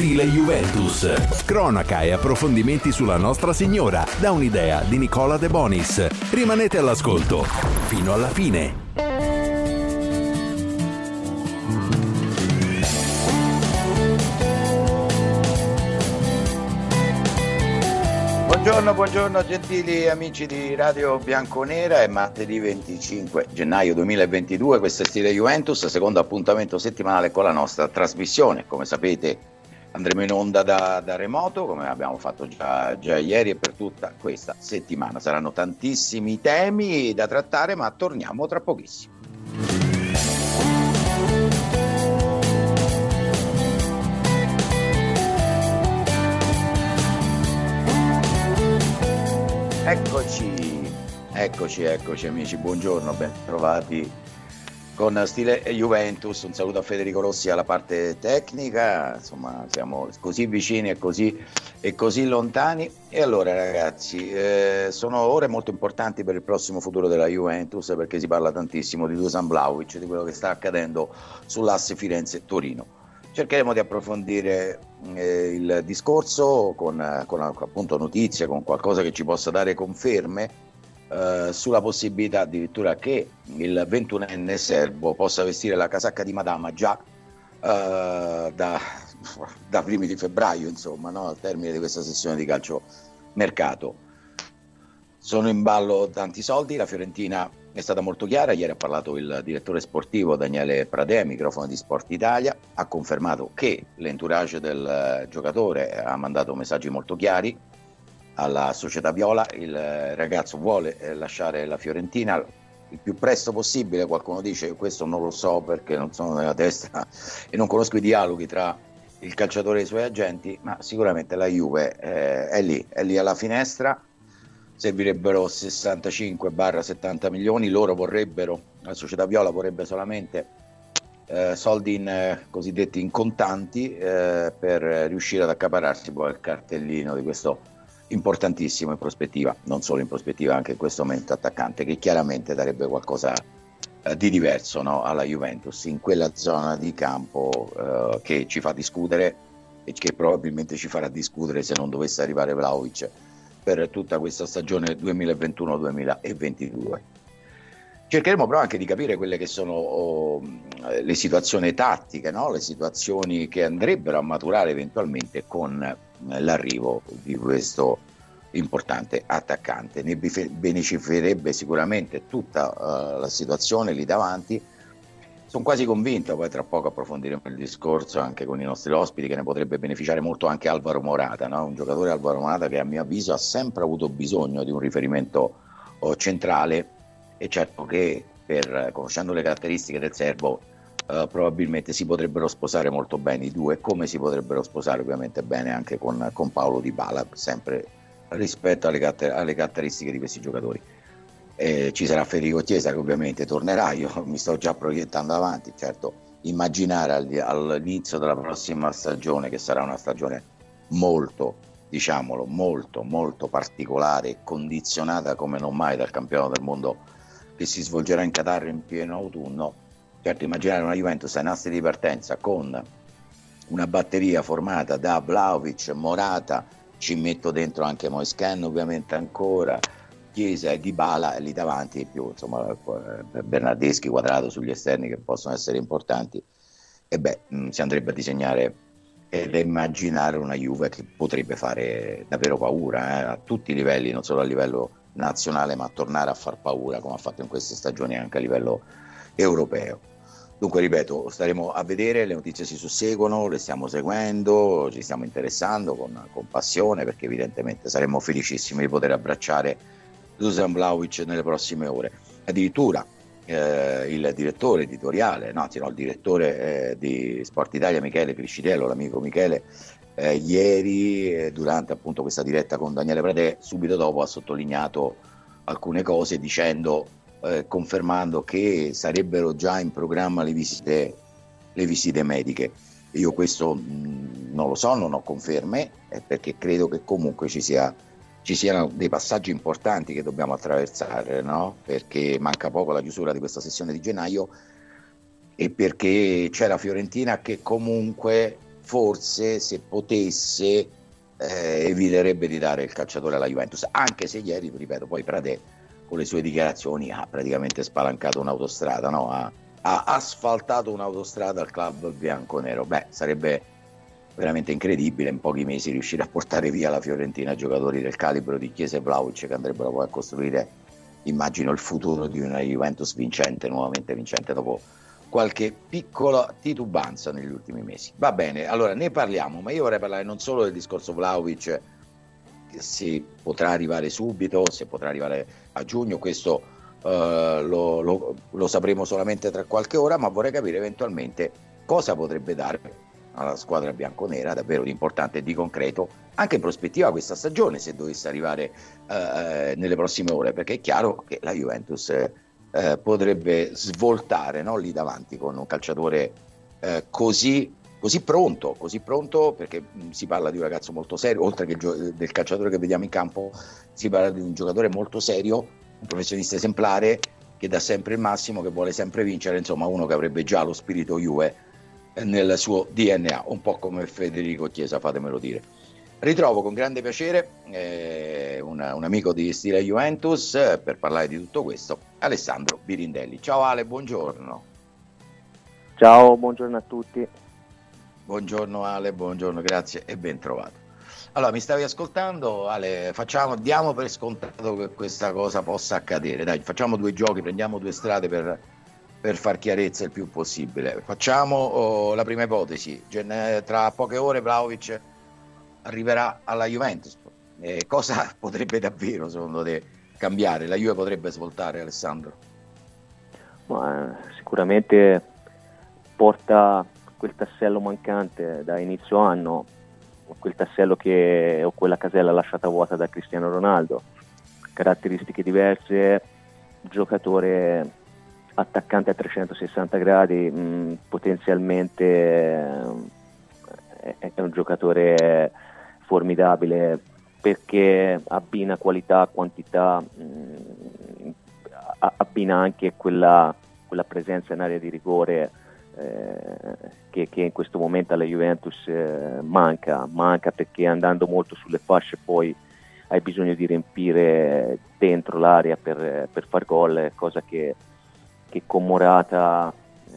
Stile Juventus. Cronaca e approfondimenti sulla Nostra Signora, da un'idea di Nicola De Bonis. Rimanete all'ascolto fino alla fine. Buongiorno gentili amici di Radio Bianconera, è martedì 25 gennaio 2022, questo è Stile Juventus, secondo appuntamento settimanale con la nostra trasmissione. Come sapete andremo in onda da remoto, come abbiamo fatto già ieri, e per tutta questa settimana saranno tantissimi temi da trattare, ma torniamo tra pochissimo. Eccoci amici, buongiorno, ben trovati con Stile Juventus. Un saluto a Federico Rossi alla parte tecnica, insomma siamo così vicini e così lontani. E allora ragazzi, sono ore molto importanti per il prossimo futuro della Juventus, perché si parla tantissimo di Dusan Vlahovic, di quello che sta accadendo sull'asse Firenze-Torino. Cercheremo di approfondire il discorso con appunto notizie, con qualcosa che ci possa dare conferme sulla possibilità addirittura che il 21enne serbo possa vestire la casacca di Madama già da primi di febbraio, insomma, no? Al termine di questa sessione di calcio mercato. Sono in ballo tanti soldi, la Fiorentina è stata molto chiara, ieri ha parlato il direttore sportivo Daniele Pradè, microfono di Sport Italia, ha confermato che l'entourage del giocatore ha mandato messaggi molto chiari alla società viola. Il ragazzo vuole lasciare la Fiorentina il più presto possibile. Qualcuno dice questo non lo so perché non sono nella testa e non conosco i dialoghi tra il calciatore e i suoi agenti, ma sicuramente la Juve è lì alla finestra. Servirebbero 65-70 milioni, loro vorrebbero, la società viola vorrebbe solamente soldi cosiddetti in contanti per riuscire ad accaparrarsi poi il cartellino di questo importantissimo in prospettiva, non solo in prospettiva, anche in questo momento attaccante, che chiaramente darebbe qualcosa di diverso, no, alla Juventus in quella zona di campo che ci fa discutere e che probabilmente ci farà discutere se non dovesse arrivare Vlahovic per tutta questa stagione 2021-2022. Cercheremo però anche di capire quelle che sono le situazioni tattiche, no? Le situazioni che andrebbero a maturare eventualmente con l'arrivo di questo importante attaccante. Ne beneficerebbe sicuramente tutta la situazione lì davanti. Sono quasi convinto, poi tra poco approfondiremo il discorso anche con i nostri ospiti, che ne potrebbe beneficiare molto anche Alvaro Morata, no? Un giocatore, Alvaro Morata, che a mio avviso ha sempre avuto bisogno di un riferimento centrale, e certo che conoscendo le caratteristiche del serbo probabilmente si potrebbero sposare molto bene i due, come si potrebbero sposare ovviamente bene anche con Paulo Dybala, sempre rispetto alle caratteristiche di questi giocatori. Ci sarà Federico Chiesa che ovviamente tornerà, io mi sto già proiettando avanti, certo immaginare all'inizio della prossima stagione, che sarà una stagione molto, diciamolo, molto molto particolare e condizionata come non mai dal campionato del mondo che si svolgerà in Qatar in pieno autunno. Certo, immaginare una Juventus ai nastri di partenza con una batteria formata da Vlahovic, Morata, ci metto dentro anche Moisken ovviamente ancora, Chiesa e Dybala, e lì davanti più insomma Bernardeschi, Quadrato sugli esterni che possono essere importanti, e si andrebbe a disegnare ed immaginare una Juve che potrebbe fare davvero paura a tutti i livelli, non solo a livello nazionale, ma tornare a far paura come ha fatto in queste stagioni anche a livello europeo. Dunque ripeto, staremo a vedere, le notizie si susseguono, le stiamo seguendo, ci stiamo interessando con passione, perché evidentemente saremmo felicissimi di poter abbracciare Dusan Vlahovic nelle prossime ore. Addirittura il direttore editoriale, il direttore di Sport Italia, Michele Criscitello, l'amico Michele, ieri durante appunto questa diretta con Daniele Pradè, subito dopo ha sottolineato alcune cose dicendo, confermando che sarebbero già in programma le visite mediche. Io questo non lo so, non ho conferme, perché credo che comunque ci siano dei passaggi importanti che dobbiamo attraversare, no? Perché manca poco alla chiusura di questa sessione di gennaio e perché c'è la Fiorentina che comunque forse se potesse eviterebbe di dare il calciatore alla Juventus, anche se ieri, ripeto, poi Pradè con le sue dichiarazioni ha praticamente spalancato un'autostrada, no? Ha asfaltato un'autostrada al club bianconero. Beh, sarebbe veramente incredibile in pochi mesi riuscire a portare via la Fiorentina giocatori del calibro di Chiesa e Vlahovic, che andrebbero poi a costruire, immagino, il futuro di una Juventus vincente, nuovamente vincente dopo qualche piccola titubanza negli ultimi mesi. Va bene, allora ne parliamo, ma io vorrei parlare non solo del discorso Vlahovic, se potrà arrivare subito, se potrà arrivare a giugno, questo lo sapremo solamente tra qualche ora, ma vorrei capire eventualmente cosa potrebbe dare alla squadra bianconera davvero di importante e di concreto anche in prospettiva questa stagione, se dovesse arrivare nelle prossime ore, perché è chiaro che la Juventus potrebbe svoltare, no, lì davanti con un calciatore così pronto, perché si parla di un ragazzo molto serio, oltre che del calciatore che vediamo in campo, si parla di un giocatore molto serio, un professionista esemplare che dà sempre il massimo, che vuole sempre vincere, insomma uno che avrebbe già lo spirito Juve nel suo DNA, un po' come Federico Chiesa, fatemelo dire. Ritrovo con grande piacere un amico di stile Juventus per parlare di tutto questo, Alessandro Birindelli. Ciao Ale, buongiorno. Ciao, buongiorno a tutti. Buongiorno Ale, buongiorno, grazie e ben trovato. Allora, mi stavi ascoltando Ale, diamo per scontato che questa cosa possa accadere, dai, facciamo due giochi, prendiamo due strade per far chiarezza il più possibile. Facciamo la prima ipotesi, tra poche ore Vlahovic arriverà alla Juventus, cosa potrebbe davvero secondo te cambiare? La Juve potrebbe svoltare, Alessandro? Ma, sicuramente porta quel tassello mancante da inizio anno, quel tassello o quella casella lasciata vuota da Cristiano Ronaldo, caratteristiche diverse, giocatore attaccante a 360 gradi, potenzialmente è un giocatore formidabile perché abbina qualità, quantità, abbina anche quella presenza in area di rigore che in questo momento alla Juventus manca perché andando molto sulle fasce poi hai bisogno di riempire dentro l'area per far gol, cosa che con Morata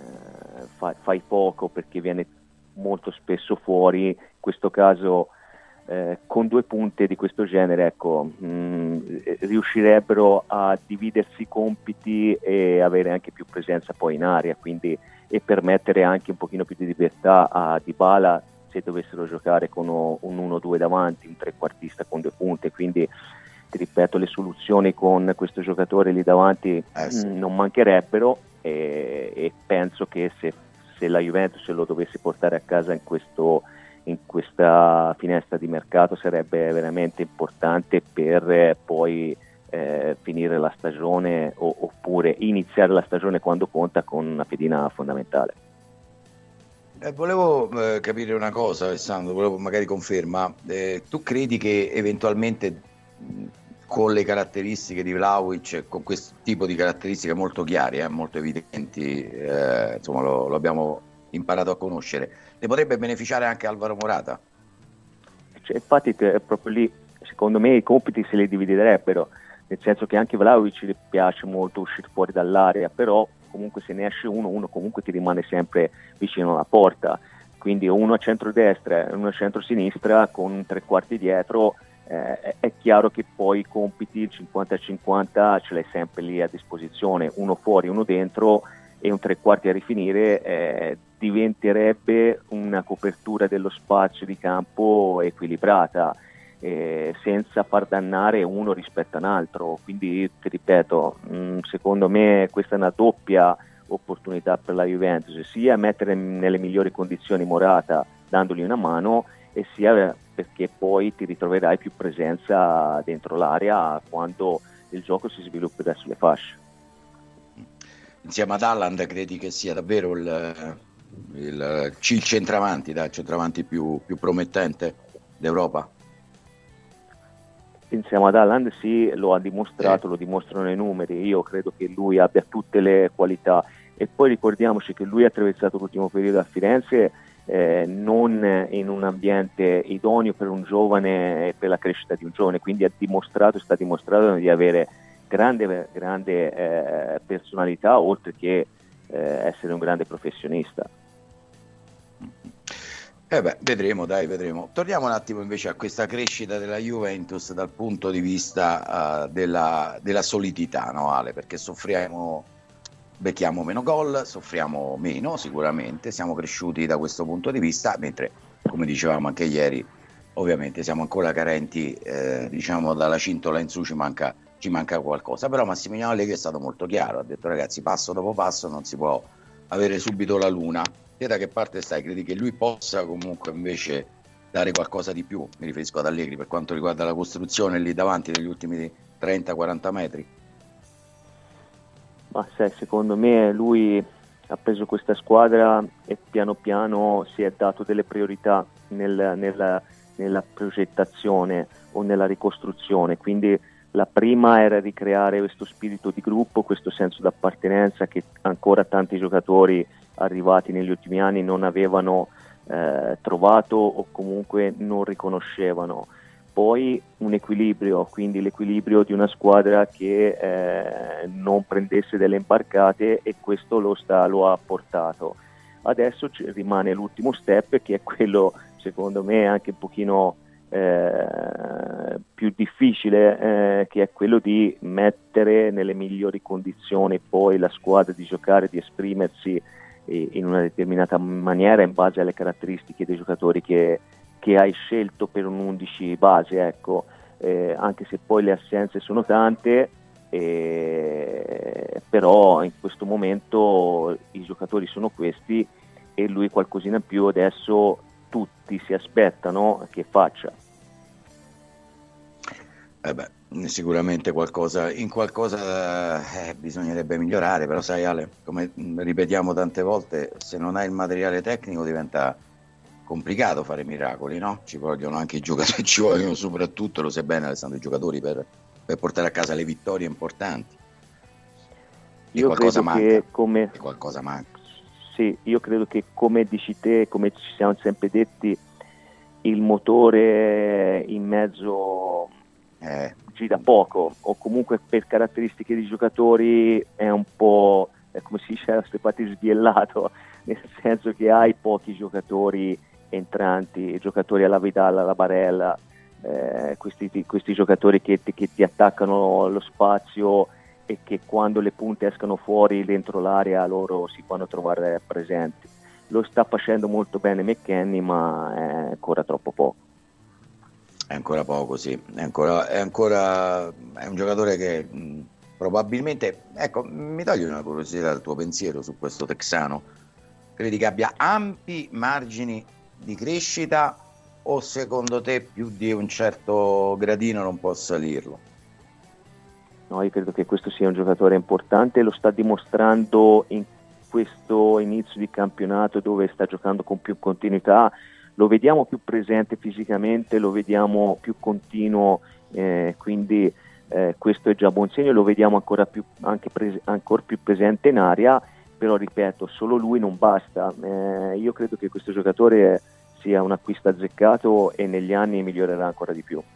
fai poco perché viene molto spesso fuori. In questo caso con due punte di questo genere, ecco, riuscirebbero a dividersi i compiti e avere anche più presenza poi in area, quindi, e permettere anche un pochino più di libertà a Dybala se dovessero giocare con un 1-2 davanti, un trequartista con due punte. Quindi ti ripeto, le soluzioni con questo giocatore lì davanti non mancherebbero, e penso che se la Juventus lo dovesse portare a casa in questa finestra di mercato sarebbe veramente importante per poi finire la stagione oppure iniziare la stagione quando conta con una pedina fondamentale. Volevo capire una cosa, Alessandro, volevo magari conferma, tu credi che eventualmente con le caratteristiche di Vlahovic, con questo tipo di caratteristiche molto chiare, molto evidenti, insomma lo abbiamo imparato a conoscere, ne potrebbe beneficiare anche Alvaro Morata? Cioè, infatti è proprio lì, secondo me i compiti se li dividerebbero, nel senso che anche Vlahovic gli piace molto uscire fuori dall'area, però comunque se ne esce uno comunque ti rimane sempre vicino alla porta, quindi uno a centrodestra e uno a centrosinistra con un tre quarti dietro, è chiaro che poi i compiti il 50-50 ce l'hai sempre lì a disposizione, uno fuori, uno dentro, e un tre quarti a rifinire diventerebbe una copertura dello spazio di campo equilibrata, senza far dannare uno rispetto a un altro. Quindi ti ripeto, secondo me questa è una doppia opportunità per la Juventus, sia mettere nelle migliori condizioni Morata dandogli una mano, e sia perché poi ti ritroverai più presenza dentro l'area quando il gioco si svilupperà sulle fasce. Insieme ad Haaland credi che sia davvero il centravanti più promettente d'Europa? Insieme ad Haaland sì, lo ha dimostrato, lo dimostrano i numeri. Io credo che lui abbia tutte le qualità, e poi ricordiamoci che lui ha attraversato l'ultimo periodo a Firenze non in un ambiente idoneo per un giovane e per la crescita di un giovane, quindi sta dimostrato di avere grande personalità, oltre che essere un grande professionista. Vedremo. Torniamo un attimo invece a questa crescita della Juventus dal punto di vista della solidità, no Ale? Perché becchiamo meno gol, soffriamo meno sicuramente, siamo cresciuti da questo punto di vista, mentre, come dicevamo anche ieri, ovviamente siamo ancora carenti, diciamo dalla cintola in su ci manca qualcosa. Però Massimiliano Allegri è stato molto chiaro, ha detto: ragazzi, passo dopo passo non si può avere subito la luna. Te da che parte stai? Credi che lui possa comunque invece dare qualcosa di più? Mi riferisco ad Allegri per quanto riguarda la costruzione lì davanti negli ultimi 30-40 metri. Ma secondo me lui ha preso questa squadra e piano piano si è dato delle priorità nella progettazione o nella ricostruzione, quindi la prima era ricreare questo spirito di gruppo, questo senso d'appartenenza che ancora tanti giocatori arrivati negli ultimi anni non avevano trovato o comunque non riconoscevano. Poi un equilibrio, quindi l'equilibrio di una squadra che non prendesse delle imbarcate, e questo lo ha portato. Adesso rimane l'ultimo step, che è quello secondo me anche un pochino più difficile, che è quello di mettere nelle migliori condizioni poi la squadra di giocare, di esprimersi in una determinata maniera in base alle caratteristiche dei giocatori che hai scelto per un 11 base, ecco. Anche se poi le assenze sono tante, però in questo momento i giocatori sono questi e lui qualcosina in più adesso tutti si aspettano che faccia. Sicuramente in qualcosa bisognerebbe migliorare, però sai Ale, come ripetiamo tante volte, se non hai il materiale tecnico diventa complicato fare miracoli, no? Ci vogliono anche i giocatori, ci vogliono soprattutto, lo sai bene Alessandro, i giocatori per portare a casa le vittorie importanti. Io credo che qualcosa manca. Sì, io credo che, come dici te, come ci siamo sempre detti, il motore in mezzo gira poco, o comunque per caratteristiche di giocatori è un po', come si dice, sbiellato, nel senso che hai pochi giocatori entranti, giocatori alla Vidal, alla Barella, questi giocatori che ti attaccano lo spazio e che quando le punte escano fuori dentro l'area loro si fanno trovare presenti. Lo sta facendo molto bene McKennie, ma è ancora troppo poco. È ancora poco, sì, è un giocatore che probabilmente, ecco, mi togli una curiosità dal tuo pensiero su questo texano. Credi che abbia ampi margini di crescita, o secondo te più di un certo gradino non può salirlo? No, io credo che questo sia un giocatore importante, lo sta dimostrando in questo inizio di campionato dove sta giocando con più continuità. Lo vediamo più presente fisicamente, lo vediamo più continuo, quindi questo è già buon segno. Lo vediamo ancora più presente in area, però ripeto, solo lui non basta. Io credo che questo giocatore sia un acquisto azzeccato e negli anni migliorerà ancora di più.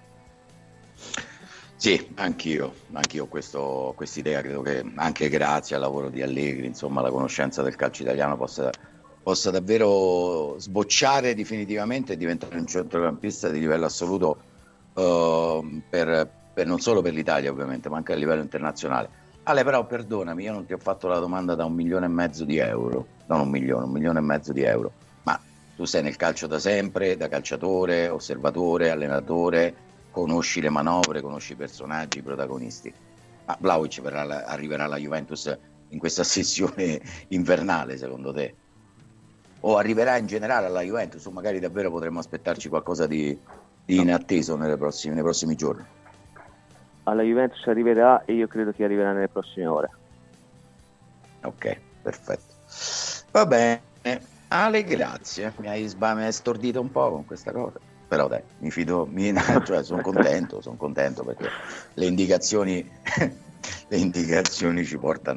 Sì, anch'io questa idea, credo che anche grazie al lavoro di Allegri, insomma, la conoscenza del calcio italiano possa davvero sbocciare definitivamente e diventare un centrocampista di livello assoluto, per non solo per l'Italia ovviamente, ma anche a livello internazionale. Ale, però perdonami, io non ti ho fatto la domanda da 1,5 milioni di euro, non 1 milione, 1,5 milioni di euro, ma tu sei nel calcio da sempre, da calciatore, osservatore, allenatore, conosci le manovre, conosci i personaggi, i protagonisti. Ma Vlahovic arriverà alla Juventus in questa sessione invernale, secondo te? O arriverà in generale alla Juventus, o magari davvero potremmo aspettarci qualcosa di inatteso nei prossimi giorni? Alla Juventus arriverà, e io credo che arriverà nelle prossime ore. Ok, perfetto. Va bene, Ale, grazie. Mi hai stordito un po' con questa cosa, però dai, mi fido, cioè sono contento perché le indicazioni ci portano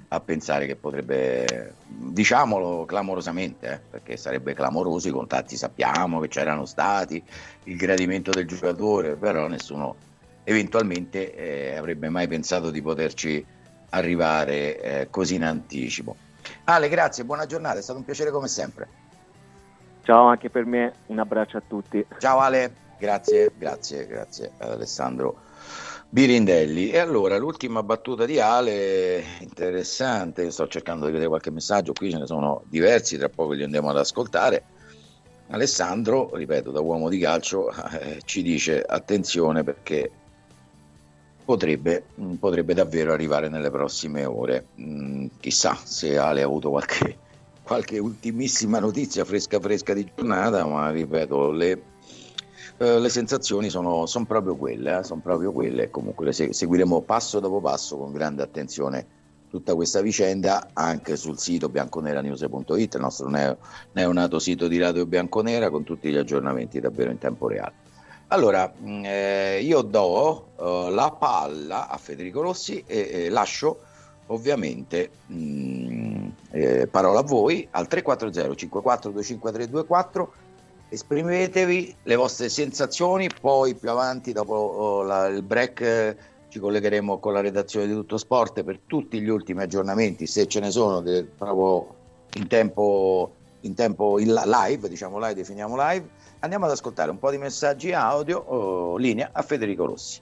a pensare che potrebbe, diciamolo clamorosamente, perché sarebbe clamoroso, i contatti sappiamo che c'erano stati, il gradimento del giocatore, però nessuno eventualmente avrebbe mai pensato di poterci arrivare così in anticipo. Ale, grazie, buona giornata, è stato un piacere come sempre. Ciao anche per me, un abbraccio a tutti. Ciao Ale, grazie Alessandro Birindelli. E allora l'ultima battuta di Ale, interessante, io sto cercando di vedere qualche messaggio, qui ce ne sono diversi, tra poco li andiamo ad ascoltare. Alessandro, ripeto, da uomo di calcio, ci dice attenzione perché potrebbe davvero arrivare nelle prossime ore. Chissà se Ale ha avuto qualche ultimissima notizia fresca di giornata, ma ripeto, le sensazioni sono proprio quelle, comunque le seguiremo passo dopo passo con grande attenzione tutta questa vicenda anche sul sito bianconeranews.it, il nostro neonato sito di Radio Bianconera, con tutti gli aggiornamenti davvero in tempo reale. Allora, io do la palla a Federico Rossi e lascio ovviamente parola a voi al 340 54 25 324. Esprimetevi le vostre sensazioni, poi più avanti dopo il break ci collegheremo con la redazione di Tutto Sport per tutti gli ultimi aggiornamenti, se ce ne sono, proprio in tempo live, diciamo live, definiamo live. Andiamo ad ascoltare un po' di messaggi audio, linea a Federico Rossi.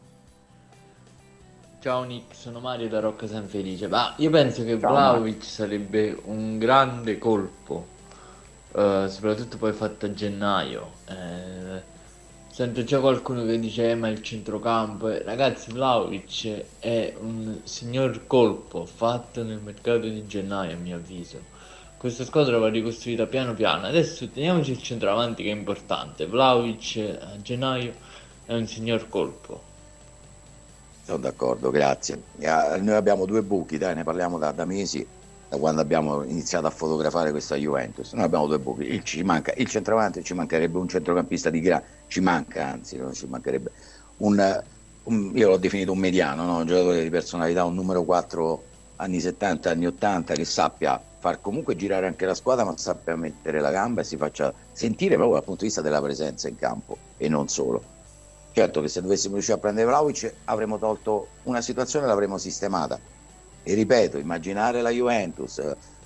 Ciao Nick, sono Mario da Rocca San Felice. Ma io penso che Vlahovic sarebbe un grande colpo, soprattutto poi fatto a gennaio. Sento già qualcuno che dice ma il centrocampo. Ragazzi, Vlahovic è un signor colpo fatto nel mercato di gennaio, a mio avviso. Questa squadra va ricostruita piano piano. Adesso teniamoci il centravanti che è importante. Vlahovic a gennaio è un signor colpo. Sono d'accordo, grazie. Noi abbiamo due buchi, dai, ne parliamo da mesi, da quando abbiamo iniziato a fotografare questa Juventus. Noi abbiamo due buchi, ci manca il centravanti, ci mancherebbe un centrocampista di ci mancherebbe io l'ho definito un mediano, no? Un giocatore di personalità, un numero 4 anni 70, anni 80, che sappia far comunque girare anche la squadra, ma sappia mettere la gamba e si faccia sentire proprio dal punto di vista della presenza in campo e non solo. Certo che se dovessimo riuscire a prendere Vlahovic avremmo tolto una situazione e l'avremmo sistemata. E ripeto, immaginare la Juventus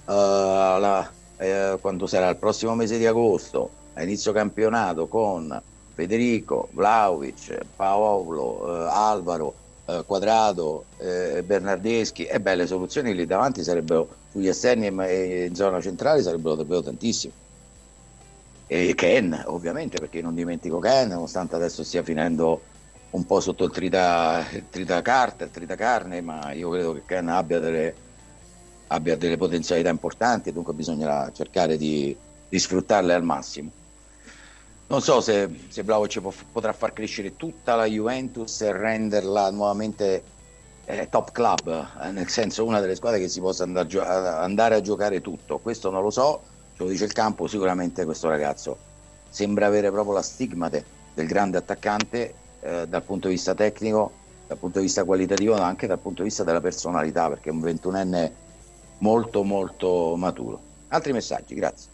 quando sarà il prossimo mese di agosto, a inizio campionato, con Federico, Vlahovic, Paolo, Alvaro, Quadrado, Bernardeschi, le soluzioni lì davanti sarebbero, sugli esterni e in zona centrale, sarebbero davvero tantissime. E Ken, ovviamente, perché non dimentico Ken, nonostante adesso stia finendo un po' sotto il tritacarne, ma io credo che Ken abbia delle potenzialità importanti, dunque bisognerà cercare di sfruttarle al massimo. Non so se Vlahovic potrà far crescere tutta la Juventus e renderla nuovamente top club, nel senso una delle squadre che si possa andare a giocare tutto. Questo non lo so, ce lo dice il campo. Sicuramente questo ragazzo sembra avere proprio la stigmate del grande attaccante, dal punto di vista tecnico, dal punto di vista qualitativo, ma anche dal punto di vista della personalità, perché è un 21enne molto molto maturo. Altri messaggi, grazie.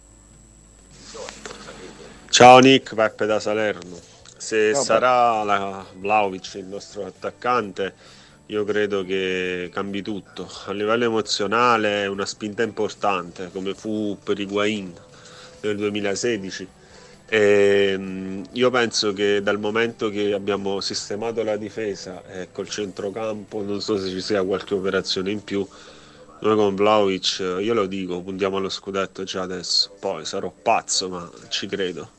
Ciao Nick, Peppe da Salerno. Se Ciao, sarà Vlahovic il nostro attaccante, io credo che cambi tutto. A livello emozionale è una spinta importante, come fu per Higuaín nel 2016. Io penso che dal momento che abbiamo sistemato la difesa e col centrocampo, non so se ci sia qualche operazione in più, noi con Vlahovic, io lo dico, puntiamo allo scudetto già adesso. Poi sarò pazzo, ma ci credo.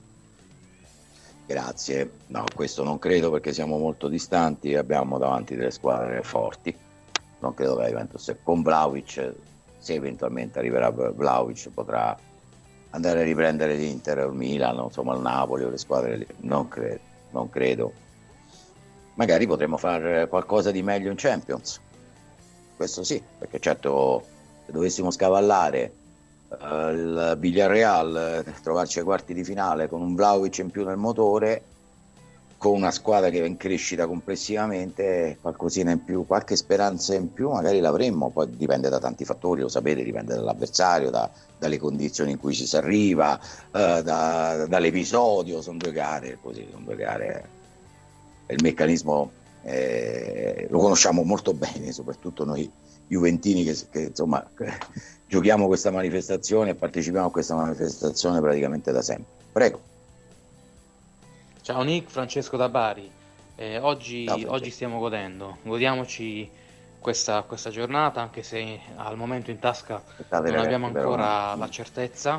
Grazie, no, questo non credo, perché siamo molto distanti e abbiamo davanti delle squadre forti. Non credo che la Juventus con Vlahovic, se eventualmente arriverà Vlahovic, potrà andare a riprendere l'Inter o il Milan, insomma il Napoli o le squadre lì. Non credo. Magari potremmo fare qualcosa di meglio in Champions, questo sì, perché certo se dovessimo scavallare il Villarreal, trovarci ai quarti di finale con un Vlahovic in più nel motore, con una squadra che è in crescita complessivamente, qualcosina in più, qualche speranza in più magari l'avremmo, poi dipende da tanti fattori, lo sapete, dipende dall'avversario, dalle condizioni in cui ci si arriva, dall'episodio, sono 2 gare, così, sono 2 gare, il meccanismo lo conosciamo molto bene, soprattutto noi juventini che insomma giochiamo questa manifestazione e partecipiamo a questa manifestazione praticamente da sempre. Prego. Ciao Nick, Francesco da Bari. Oggi Francesco. stiamo godiamoci questa giornata, anche se al momento in tasca non abbiamo ancora la certezza,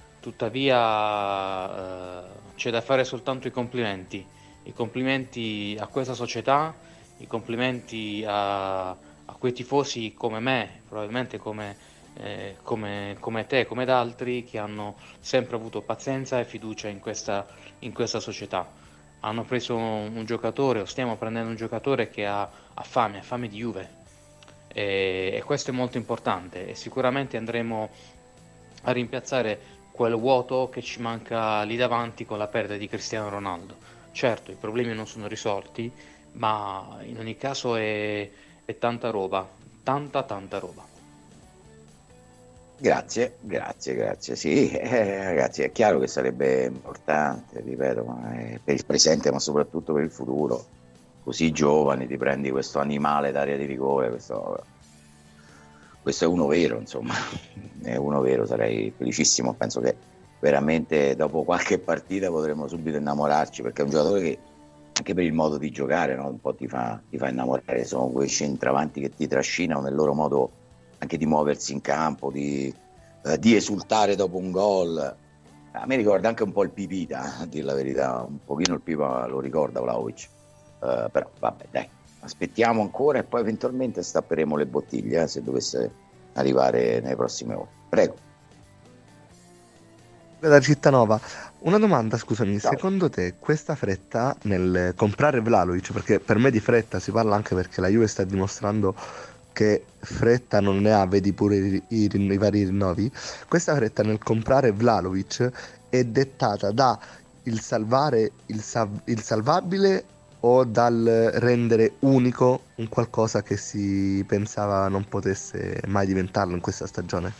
tuttavia c'è da fare soltanto i complimenti a questa società, i complimenti a quei tifosi come me, probabilmente come te, come ad altri, che hanno sempre avuto pazienza e fiducia in questa società. Hanno preso un giocatore, o stiamo prendendo un giocatore che ha fame di Juve, e questo è molto importante, e sicuramente andremo a rimpiazzare quel vuoto che ci manca lì davanti con la perdita di Cristiano Ronaldo. Certo, i problemi non sono risolti, ma in ogni caso è tanta roba, tanta roba. Grazie. Sì, ragazzi, è chiaro che sarebbe importante, ripeto, per il presente, ma soprattutto per il futuro. Così giovani, ti prendi questo animale d'aria di rigore, questo è uno vero, insomma, è uno vero, sarei felicissimo. Penso che veramente dopo qualche partita potremo subito innamorarci, perché è un giocatore che anche per il modo di giocare, no? Un po' ti fa innamorare, sono quei centravanti che ti trascinano nel loro modo anche di muoversi in campo, di esultare dopo un gol. A me ricorda anche un po' il Pipita, a dire la verità, un pochino il Pipa lo ricorda Vlahovic, però vabbè, dai, aspettiamo ancora e poi eventualmente stapperemo le bottiglie, se dovesse arrivare nelle prossime ore. Prego. Da Cittanova, una domanda, scusami, Ciao. secondo te questa fretta nel comprare Vlahovic, perché per me di fretta si parla anche perché la Juve sta dimostrando che fretta non ne ha, vedi pure i vari rinnovi, questa fretta nel comprare Vlahovic è dettata da il salvare il salvabile o dal rendere unico un qualcosa che si pensava non potesse mai diventarlo in questa stagione?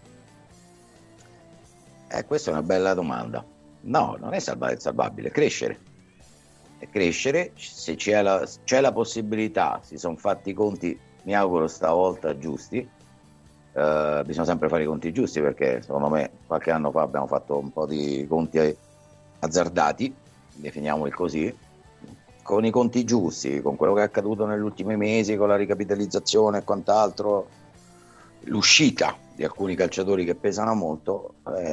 Questa è una bella domanda. No, non è salvare il salvabile, è crescere. È crescere, se c'è la possibilità, si sono fatti i conti, mi auguro stavolta giusti. Bisogna sempre fare i conti giusti, perché secondo me qualche anno fa abbiamo fatto un po' di conti azzardati, definiamoli così. Con i conti giusti, con quello che è accaduto negli ultimi mesi, con la ricapitalizzazione e quant'altro, l'uscita di alcuni calciatori che pesano molto,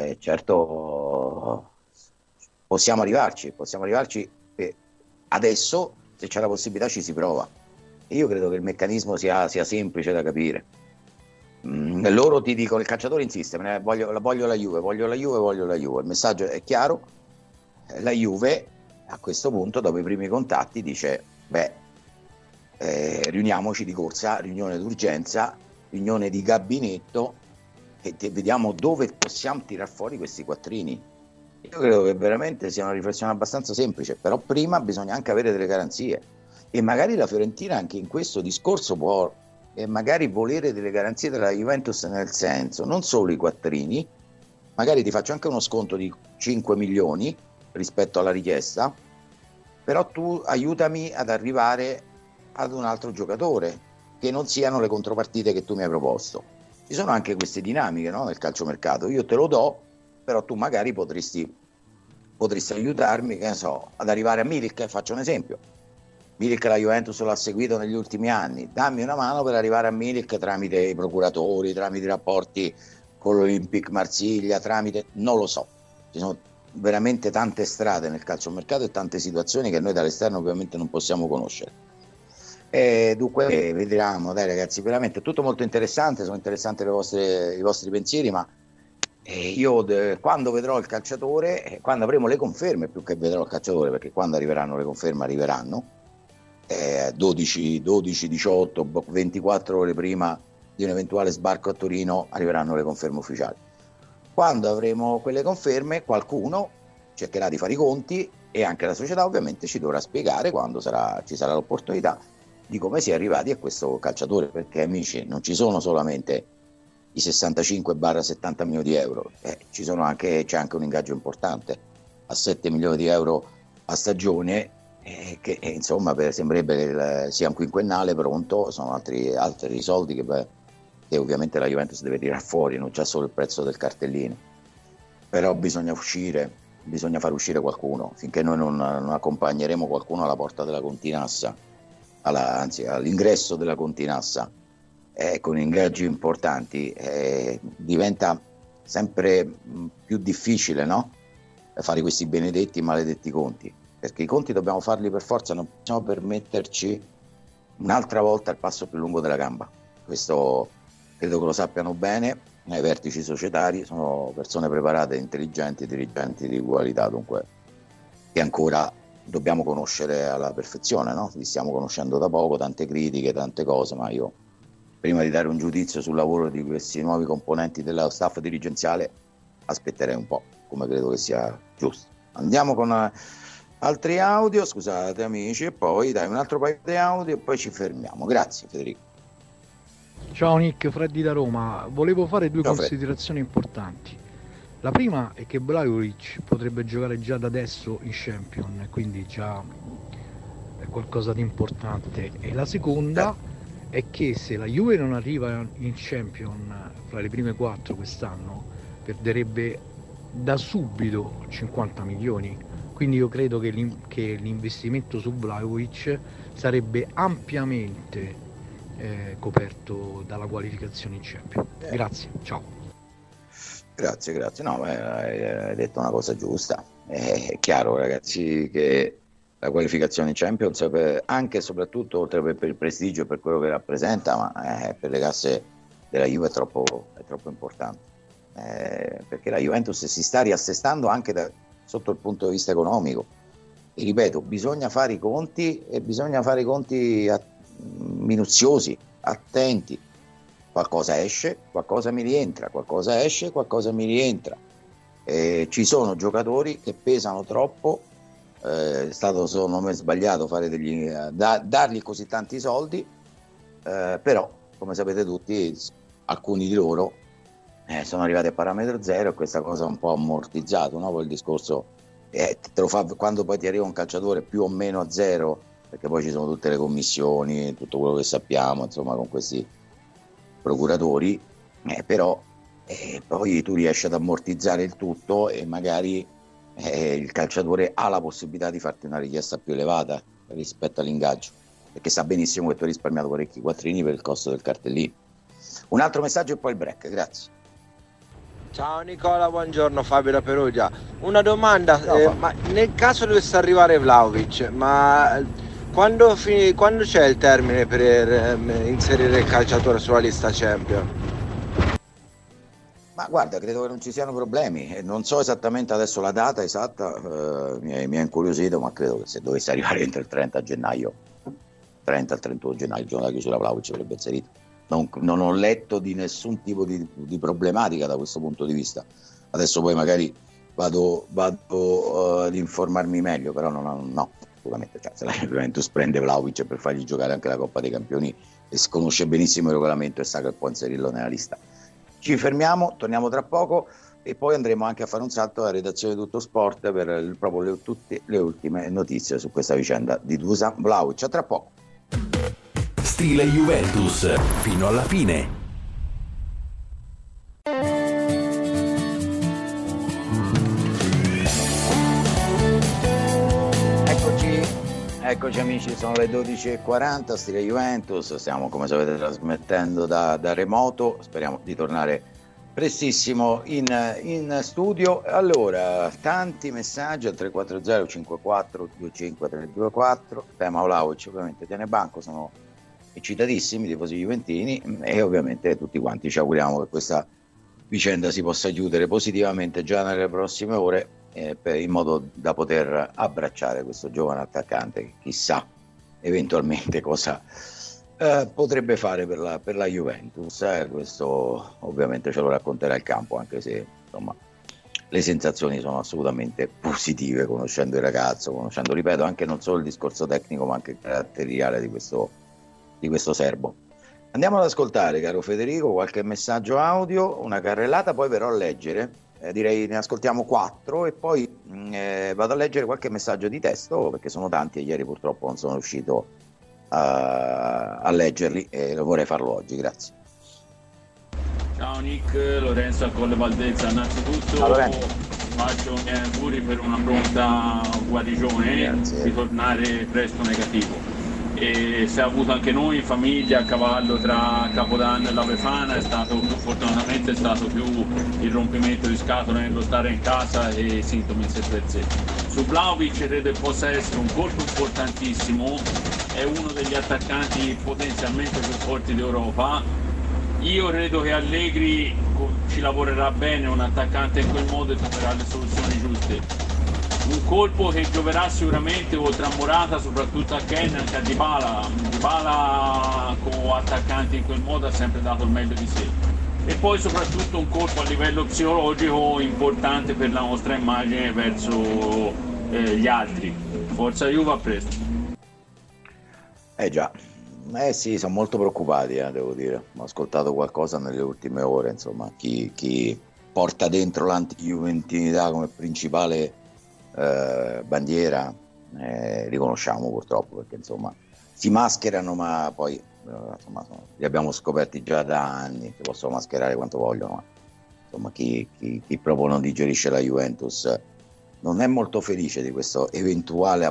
certo possiamo arrivarci e adesso, se c'è la possibilità, ci si prova. E io credo che il meccanismo sia semplice da capire. Loro ti dicono, il calciatore insiste, voglio la Juve. Il messaggio è chiaro, la Juve a questo punto, dopo i primi contatti, dice riuniamoci di corsa, riunione d'urgenza, riunione di gabinetto, e vediamo dove possiamo tirar fuori questi quattrini. Io credo che veramente sia una riflessione abbastanza semplice, però prima bisogna anche avere delle garanzie, e magari la Fiorentina anche in questo discorso può magari volere delle garanzie della Juventus, nel senso, non solo i quattrini, magari ti faccio anche uno sconto di 5 milioni rispetto alla richiesta, però tu aiutami ad arrivare ad un altro giocatore, che non siano le contropartite che tu mi hai proposto. Ci sono anche queste dinamiche, no, nel calciomercato. Io te lo do, però tu magari potresti aiutarmi, che ne so, ad arrivare a Milik. Faccio un esempio: Milik la Juventus l'ha seguito negli ultimi anni, dammi una mano per arrivare a Milik tramite i procuratori, tramite i rapporti con l'Olympique Marsiglia, non lo so, ci sono veramente tante strade nel calciomercato e tante situazioni che noi dall'esterno ovviamente non possiamo conoscere. Dunque vediamo, dai ragazzi, veramente tutto molto interessante, sono interessanti i vostri pensieri, ma io quando vedrò il calciatore, quando avremo le conferme, più che vedrò il calciatore, perché quando arriveranno le conferme arriveranno 12, 18, 24 ore prima di un eventuale sbarco a Torino arriveranno le conferme ufficiali. Quando avremo quelle conferme, qualcuno cercherà di fare i conti e anche la società ovviamente ci dovrà spiegare quando ci sarà l'opportunità di come si è arrivati a questo calciatore, perché amici non ci sono solamente i 65-70 milioni di euro, c'è anche un ingaggio importante a 7 milioni di euro a stagione, che insomma sembrerebbe che sia un quinquennale pronto, sono altri soldi che ovviamente la Juventus deve tirare fuori, non c'è solo il prezzo del cartellino, però bisogna far uscire qualcuno, finché noi non accompagneremo qualcuno alla porta della Continassa, anzi all'ingresso della Continassa, con ingaggi importanti, diventa sempre più difficile, no? Fare questi benedetti maledetti conti, perché i conti dobbiamo farli per forza, non possiamo permetterci un'altra volta il passo più lungo della gamba. Questo credo che lo sappiano bene ai vertici societari, sono persone preparate, intelligenti, dirigenti di qualità, dunque, che ancora dobbiamo conoscere alla perfezione, no? Li stiamo conoscendo da poco, tante critiche, tante cose, ma io prima di dare un giudizio sul lavoro di questi nuovi componenti dello staff dirigenziale aspetterei un po', come credo che sia giusto. Andiamo con altri audio, scusate amici, e poi dai un altro paio di audio e poi ci fermiamo. Grazie Federico. Ciao Nick, Freddy da Roma. Volevo fare due considerazioni importanti. La prima è che Vlahovic potrebbe giocare già da adesso in Champions, quindi già è qualcosa di importante. E la seconda è che se la Juve non arriva in Champions fra le prime 4 quest'anno, perderebbe da subito 50 milioni. Quindi io credo che l'investimento su Vlahovic sarebbe ampiamente coperto dalla qualificazione in Champions. Grazie, ciao. Grazie. No, hai detto una cosa giusta. È chiaro, ragazzi, che la qualificazione in Champions, anche e soprattutto oltre per il prestigio e per quello che rappresenta, ma per le casse della Juve è troppo importante. Perché la Juventus si sta riassestando anche sotto il punto di vista economico. E ripeto, bisogna fare i conti minuziosi, attenti. Qualcosa esce, qualcosa mi rientra, qualcosa esce, qualcosa mi rientra. Ci sono giocatori che pesano troppo, è stato secondo me sbagliato dargli così tanti soldi, però come sapete tutti, alcuni di loro sono arrivati a parametro zero e questa cosa ha un po' ammortizzato, no? Poi il discorso te lo fa quando poi ti arriva un calciatore più o meno a zero, perché poi ci sono tutte le commissioni, tutto quello che sappiamo, insomma, con questi procuratori, però poi tu riesci ad ammortizzare il tutto e magari il calciatore ha la possibilità di farti una richiesta più elevata rispetto all'ingaggio, perché sa benissimo che tu hai risparmiato parecchi quattrini per il costo del cartellino. Un altro messaggio e poi il break, grazie. Ciao Nicola, buongiorno, Fabio da Perugia. Una domanda, ma nel caso dovesse arrivare Vlahovic, ma quando c'è il termine per inserire il calciatore sulla lista Champions? Ma guarda, credo che non ci siano problemi, non so esattamente adesso la data esatta, mi ha incuriosito, ma credo che se dovesse arrivare entro il 30 gennaio, 30 al 31 gennaio, il giorno della chiusura, Vlahovic avrebbe inserito. Non ho letto di nessun tipo di problematica da questo punto di vista. Adesso poi magari vado ad informarmi meglio, però no, assolutamente. Cioè, se la Juventus prende Vlahovic per fargli giocare anche la Coppa dei Campioni e si conosce benissimo il regolamento e sa che può inserirlo nella lista. Ci fermiamo, torniamo tra poco e poi andremo anche a fare un salto alla redazione di Tutto Sport per proprio tutte le ultime notizie su questa vicenda di Dusan Vlahovic. A tra poco. Stile Juventus, fino alla fine. Eccoci amici, sono le 12:40, Stile Juventus, stiamo come sapete trasmettendo da remoto, speriamo di tornare prestissimo in studio. Allora, tanti messaggi al 340 54 25 324, tema Vlahovic ovviamente tiene banco, sono eccitatissimi i tifosi juventini e ovviamente tutti quanti ci auguriamo che questa vicenda si possa chiudere positivamente già nelle prossime ore, in modo da poter abbracciare questo giovane attaccante che chissà eventualmente cosa potrebbe fare per la Juventus. Questo ovviamente ce lo racconterà il campo, anche se insomma le sensazioni sono assolutamente positive, conoscendo il ragazzo, conoscendo, ripeto, anche non solo il discorso tecnico ma anche caratteriale di questo serbo. Andiamo ad ascoltare, caro Federico, qualche messaggio audio, una carrellata, poi verrò a leggere, direi ne ascoltiamo 4 e poi vado a leggere qualche messaggio di testo, perché sono tanti e ieri purtroppo non sono riuscito a leggerli e vorrei farlo oggi. Grazie. Ciao Nick, Lorenzo a Colle Valdezza. Innanzitutto faccio i miei auguri per una pronta guarigione, di tornare presto negativo. E se ha avuto anche noi in famiglia a cavallo tra Capodanno e la Befana, fortunatamente è stato più il rompimento di scatole nello stare in casa e sintomi in sé per sé. Su Vlahovic credo che possa essere un colpo importantissimo, è uno degli attaccanti potenzialmente più forti d'Europa. Io credo che Allegri ci lavorerà bene, un attaccante in quel modo, e troverà le soluzioni giuste. Un colpo che gioverà sicuramente oltre a Morata, soprattutto a Ken, anche a Dybala. Dybala come attaccante in quel modo ha sempre dato il meglio di sé. E poi soprattutto un colpo a livello psicologico importante per la nostra immagine verso gli altri. Forza Juve, a presto. Già. Sì, sono molto preoccupati, devo dire. Ho ascoltato qualcosa nelle ultime ore, insomma, chi porta dentro l'anti-juventinità come principale bandiera, riconosciamo purtroppo, perché insomma si mascherano, ma poi insomma, li abbiamo scoperti già da anni, si possono mascherare quanto vogliono, ma insomma chi proprio non digerisce la Juventus non è molto felice di questo eventuale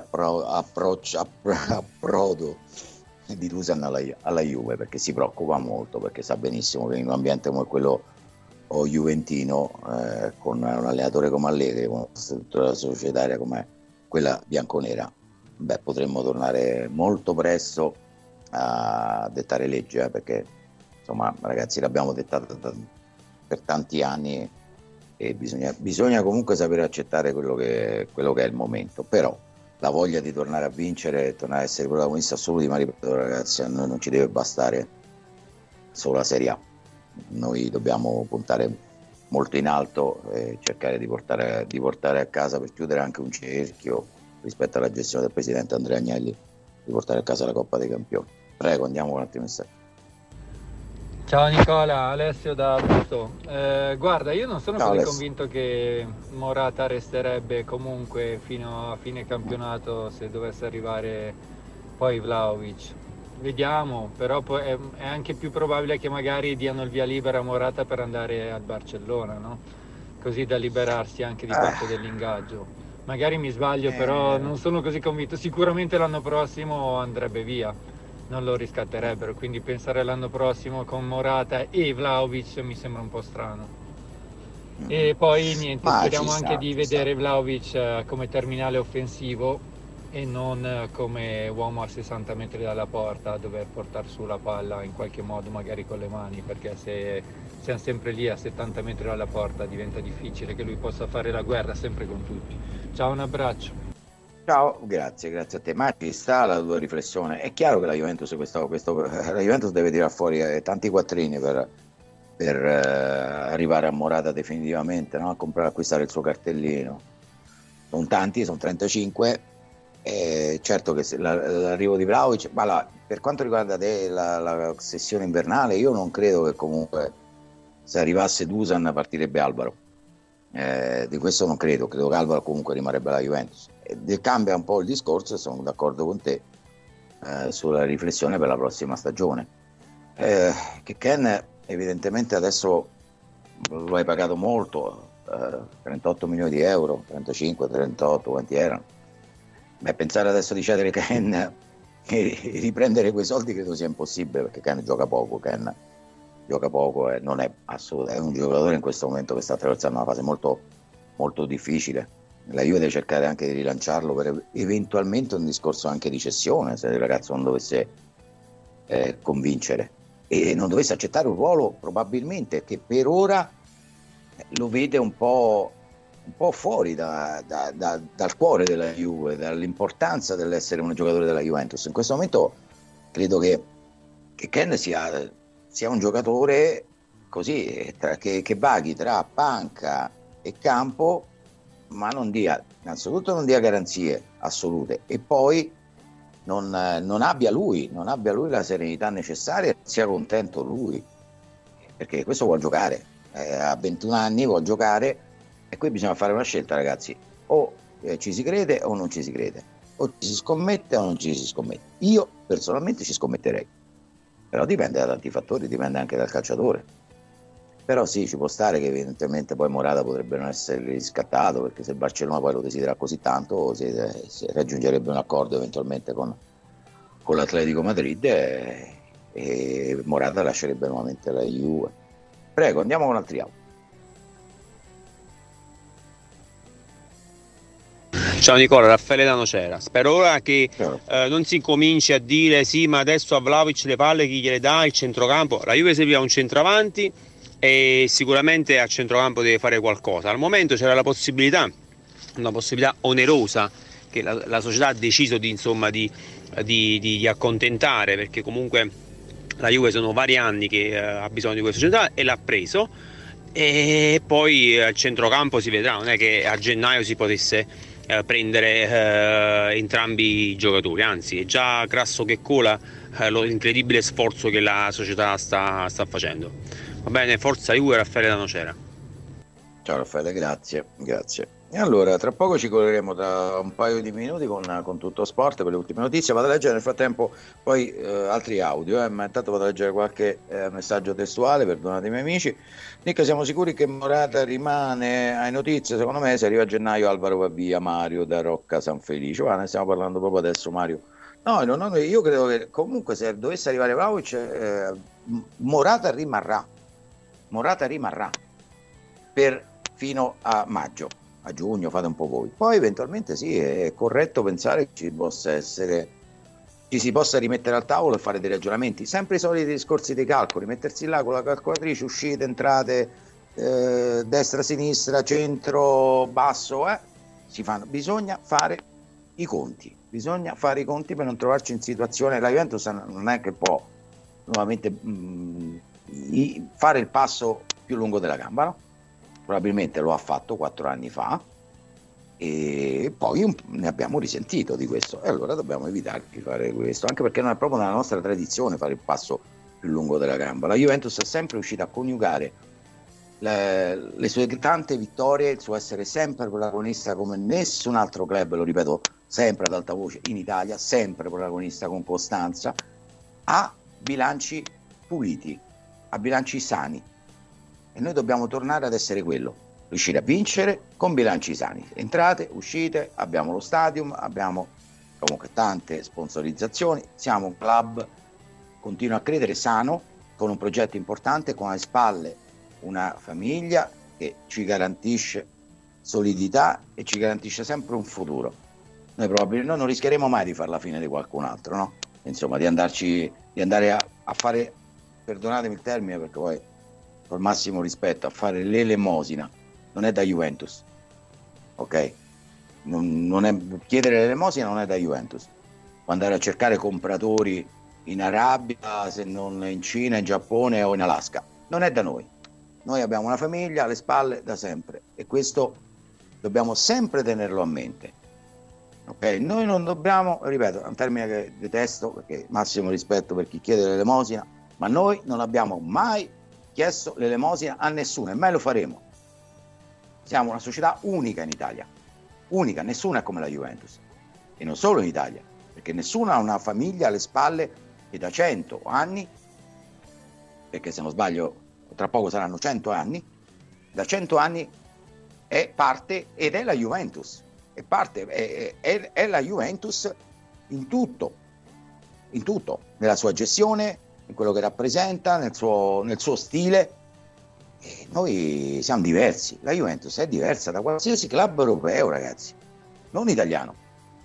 approdo di Dusan alla Juve, perché si preoccupa molto, perché sa benissimo che in un ambiente come quello juventino, con un allenatore come Allegri, con una struttura societaria come quella bianconera, potremmo tornare molto presto a dettare legge, perché insomma ragazzi l'abbiamo dettata per tanti anni e bisogna comunque sapere accettare quello che è il momento. Però la voglia di tornare a vincere e tornare a essere protagonisti assoluti, ma ripeto ragazzi, a noi non ci deve bastare solo la Serie A, noi dobbiamo puntare molto in alto e cercare di portare a casa, per chiudere anche un cerchio rispetto alla gestione del presidente Andrea Agnelli, di portare a casa la Coppa dei Campioni. Prego, andiamo con altri messaggi. Ciao Nicola, Alessio da Busto. Guarda, io non sono così convinto che Morata resterebbe comunque fino a fine campionato se dovesse arrivare poi Vlahovic. Vediamo, però è anche più probabile che magari diano il via libera a Morata per andare al Barcellona, no? Così da liberarsi anche di parte dell'ingaggio. Magari mi sbaglio, però non sono così convinto. Sicuramente l'anno prossimo andrebbe via, non lo riscatterebbero, quindi pensare l'anno prossimo con Morata e Vlahovic mi sembra un po' strano. E poi niente, speriamo anche di vedere Vlahovic come terminale offensivo e non come uomo a 60 metri dalla porta a dover portare su la palla in qualche modo, magari con le mani, perché se siamo sempre lì a 70 metri dalla porta diventa difficile che lui possa fare la guerra sempre con tutti. Ciao, un abbraccio. Ciao, grazie a te. Ma ci sta la tua riflessione. È chiaro che la Juventus la Juventus deve tirare fuori tanti quattrini per arrivare a Morata definitivamente, no? A acquistare il suo cartellino. Sono tanti, sono 35. Certo che l'arrivo di Vlahovic, ma per quanto riguarda la sessione invernale, io non credo che comunque se arrivasse Dusan partirebbe Alvaro. Di questo non credo che Alvaro comunque rimarrebbe alla Juventus. Cambia un po' il discorso e sono d'accordo con te sulla riflessione per la prossima stagione. Che Ken evidentemente adesso lo hai pagato molto, 38 milioni di euro, 35, 38, quanti erano? Pensare adesso di cedere Ken e riprendere quei soldi credo sia impossibile, perché Ken gioca poco e non è assolutamente, è un giocatore in questo momento che sta attraversando una fase molto, molto difficile. La Juve deve cercare anche di rilanciarlo per eventualmente un discorso anche di cessione, se il ragazzo non dovesse convincere e non dovesse accettare un ruolo probabilmente che per ora lo vede un po' fuori dal cuore della Juve, dall'importanza dell'essere un giocatore della Juventus. In questo momento credo che Ken sia un giocatore così che vaghi tra panca, e campo, ma innanzitutto non dia garanzie assolute, e poi non abbia lui la serenità necessaria, sia contento lui, perché questo vuol giocare, ha 21 anni, vuol giocare, e qui bisogna fare una scelta, ragazzi, o ci si crede o non ci si crede, o ci si scommette o non ci si scommette. Io personalmente ci scommetterei, però dipende da tanti fattori, dipende anche dal calciatore. Però sì, ci può stare che evidentemente poi Morata potrebbe non essere riscattato, perché se il Barcellona poi lo desidera così tanto, si raggiungerebbe un accordo eventualmente con l'Atletico Madrid, e Morata lascerebbe nuovamente la Juve. Prego, andiamo con altri audio. Ciao Nicola, Raffaele da Nocera. Spero ora che non si incominci a dire sì, ma adesso a Vlahovic le palle chi gliele dà, il centrocampo. La Juve serviva un centravanti e sicuramente a centrocampo deve fare qualcosa. Al momento c'era la possibilità, una possibilità onerosa, che la società ha deciso di accontentare, perché comunque la Juve sono vari anni che ha bisogno di questa società, e l'ha preso, e poi al centrocampo si vedrà, non è che a gennaio si potesse prendere entrambi i giocatori, anzi è già grasso che cola l'incredibile sforzo che la società sta facendo. Va bene, forza Juve, Raffaele da Nocera. Ciao Raffaele, grazie. E allora, tra poco ci collegheremo tra un paio di minuti con Tutto Sport per le ultime notizie. Vado a leggere nel frattempo poi altri audio, ma intanto vado a leggere qualche messaggio testuale, perdonatemi amici. Nick, siamo sicuri che Morata rimane? Hai notizie? Secondo me se arriva a gennaio Alvaro va via. Mario da Rocca San Felice. Ne stiamo parlando proprio adesso, Mario. No, io credo che comunque se dovesse arrivare Vlahovic, Morata rimarrà fino a maggio, a giugno, fate un po' voi. Poi eventualmente sì, è corretto pensare che ci si possa rimettere al tavolo e fare dei ragionamenti, sempre i soliti discorsi dei calcoli, mettersi là con la calcolatrice, uscite, entrate, destra, sinistra, centro, basso, si fanno. Bisogna fare i conti per non trovarci in situazione. La Juventus non è che può nuovamente fare il passo più lungo della gamba, no? Probabilmente lo ha fatto 4 anni fa e poi ne abbiamo risentito di questo, e allora dobbiamo evitare di fare questo, anche perché non è proprio nella nostra tradizione fare il passo più lungo della gamba. La Juventus è sempre riuscita a coniugare le sue tante vittorie, il suo essere sempre protagonista come nessun altro club, lo ripeto sempre ad alta voce, in Italia, sempre protagonista con costanza, a bilanci puliti, a bilanci sani, e noi dobbiamo tornare ad essere quello, riuscire a vincere con bilanci sani, entrate, uscite, abbiamo lo stadium, abbiamo comunque tante sponsorizzazioni, siamo un club, continuo a credere, sano, con un progetto importante, con alle spalle una famiglia che ci garantisce solidità e ci garantisce sempre un futuro. Noi non rischieremo mai di fare la fine di qualcun altro, no? Insomma, di andare a fare, perdonatemi il termine perché poi col massimo rispetto, a fare l'elemosina. Non è da Juventus, ok? Non è, chiedere l'elemosina non è da Juventus. Andare a cercare compratori in Arabia, se non in Cina, in Giappone o in Alaska, non è da noi. Noi abbiamo una famiglia alle spalle da sempre, e questo dobbiamo sempre tenerlo a mente, ok? Noi non dobbiamo, ripeto, è un termine che detesto perché massimo rispetto per chi chiede l'elemosina, ma noi non abbiamo mai chiesto l'elemosina a nessuno e mai lo faremo. Siamo una società unica in Italia, unica, nessuna è come la Juventus, e non solo in Italia, perché nessuna ha una famiglia alle spalle che da 100 anni, perché se non sbaglio tra poco saranno 100 anni, da 100 anni è parte ed è la Juventus, è la Juventus in tutto, nella sua gestione, in quello che rappresenta, nel suo stile. E noi siamo diversi, la Juventus è diversa da qualsiasi club europeo, ragazzi, non italiano.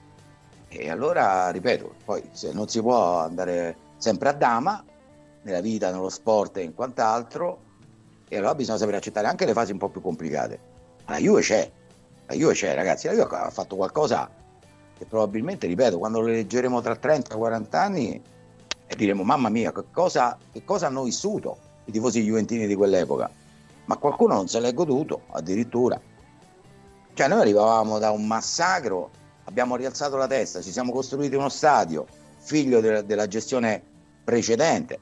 E allora, ripeto, poi se non si può andare sempre a dama nella vita, nello sport e in quant'altro, e allora bisogna sapere accettare anche le fasi un po' più complicate. La Juve c'è, ragazzi, la Juve ha fatto qualcosa che probabilmente, ripeto, quando lo leggeremo tra 30-40 anni e diremo mamma mia, che cosa hanno vissuto i tifosi juventini di quell'epoca. ma qualcuno non se l'è goduto addirittura. Cioè noi arrivavamo da un massacro, abbiamo rialzato la testa, ci siamo costruiti uno stadio figlio della gestione precedente